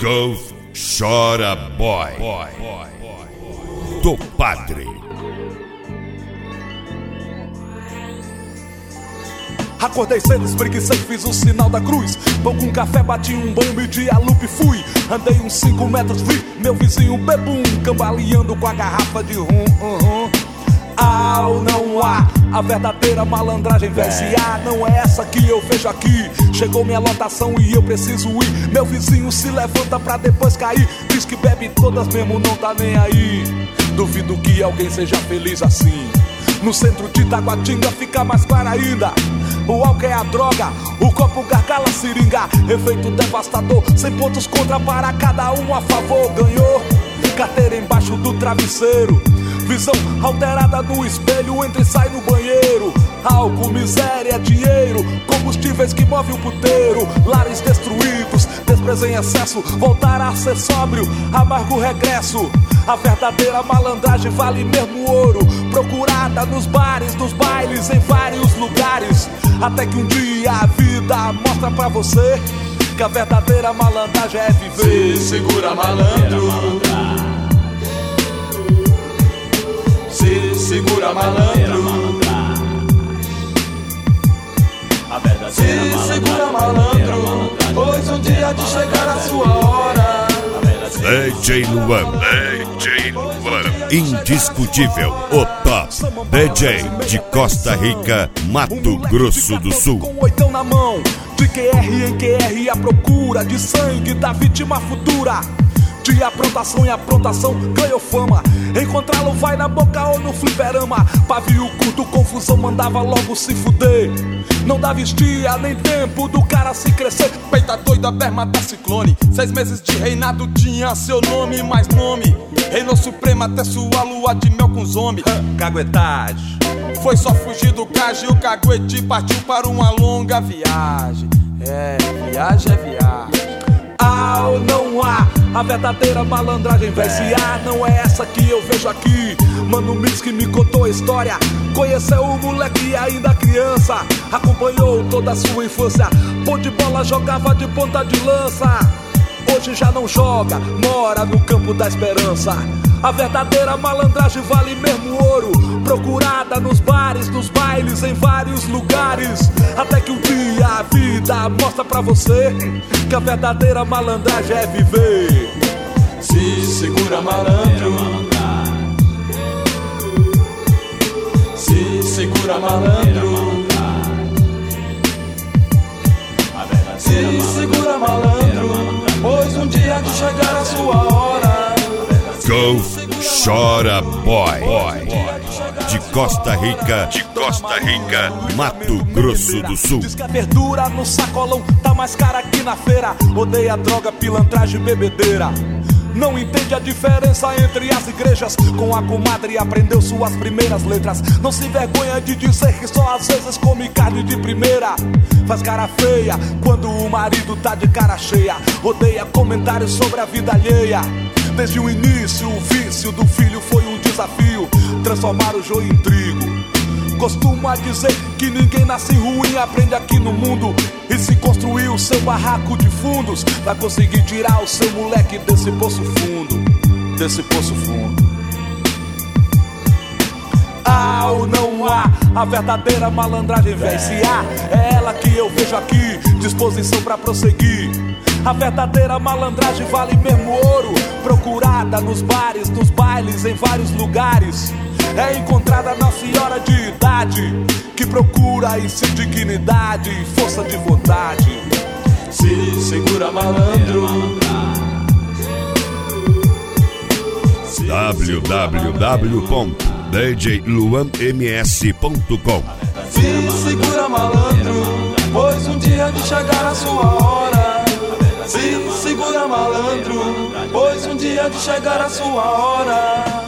Go Chora Boy do Padre. Acordei cedo, espreguicei, fiz o sinal da cruz. Pão com café, bati um banho, medi a lupa e fui. Andei uns 5 metros, vi meu vizinho bebum, cambaleando com a garrafa de rum. Não há a verdadeira malandragem, VSA, não é essa que eu vejo aqui. Chegou minha lotação e eu preciso ir. Meu vizinho se levanta pra depois cair. Diz que bebe todas mesmo, não tá nem aí. Duvido que alguém seja feliz assim. No centro de Taguatinga fica mais claro ainda. O álcool é a droga, o copo gargala a seringa. Efeito devastador, 100 pontos contra para cada um a favor. Ganhou, carteira embaixo do travesseiro. Visão alterada no espelho, entra e sai no banheiro. Álcool, miséria, dinheiro, combustíveis que movem o puteiro. Lares destruídos, desprezo em excesso, voltar a ser sóbrio, amargo regresso. A verdadeira malandragem vale mesmo ouro, procurada nos bares, nos bailes, em vários lugares. Até que um dia a vida mostra pra você que a verdadeira malandragem é viver. Se segura, malandro. Se segura, malandro. Se segura, malandro, pois um dia de chegar a sua hora. DJ Luan, indiscutível, o top DJ de Costa Rica, Mato Grosso do Sul. Com 8 na mão, de QR em QR, a procura de sangue da vítima futura. De aprontação em aprontação, ganhou fama. Encontrá-lo vai na boca ou no fliperama. Pavio curto, confusão, mandava logo se fuder. Não dá vestia nem tempo do cara se crescer. Peita doida, berma da ciclone. 6 meses de reinado tinha seu nome, mais nome. Reinou supremo até sua lua de mel com zombie. Caguetagem. Foi só fugir do cage e o caguete partiu para uma longa viagem. Viagem é viagem. Não há a verdadeira malandragem, VSA, não é essa que eu vejo aqui. Mano Mix que me contou a história, conheceu o moleque ainda criança, acompanhou toda a sua infância. Pô de bola, jogava de ponta de lança. Hoje já não joga, mora no campo da esperança. A verdadeira malandragem vale mesmo ouro, procurada nos bares, nos bailes, em vários lugares. Até que um dia a vida mostra pra você que a verdadeira malandragem é viver. Se segura, malandro. Se segura, malandro. Se segura, malandro, pois um dia de chegar a sua hora. Go Chora Boy de Costa Rica, Mato Grosso do Sul. Diz que a verdura no sacolão tá mais cara aqui na feira. Odeia droga, pilantragem e bebedeira. Não entende a diferença entre as igrejas. Com a comadre aprendeu suas primeiras letras. Não se envergonha de dizer que só às vezes come carne de primeira. Faz cara feia quando o marido tá de cara cheia. Odeia comentários sobre a vida alheia. Desde o início, o vício do filho foi um desafio, transformar o joio em trigo. Costuma dizer que ninguém nasce ruim, aprende aqui no mundo. E se construir o seu barraco de fundos, vai conseguir tirar o seu moleque desse poço fundo. Desse poço fundo. Não há a verdadeira malandragem, VSA, é ela que eu vejo aqui, disposição pra prosseguir. A verdadeira malandragem vale mesmo ouro, procurada nos bares, nos bailes, em vários lugares. É encontrada na senhora de idade, que procura em si dignidade e força de vontade. Se segura, malandro. www.djluanms.com. Se segura, malandro, pois um dia de chegar a sua hora. Se segura, malandro, pois um dia de chegar a sua hora.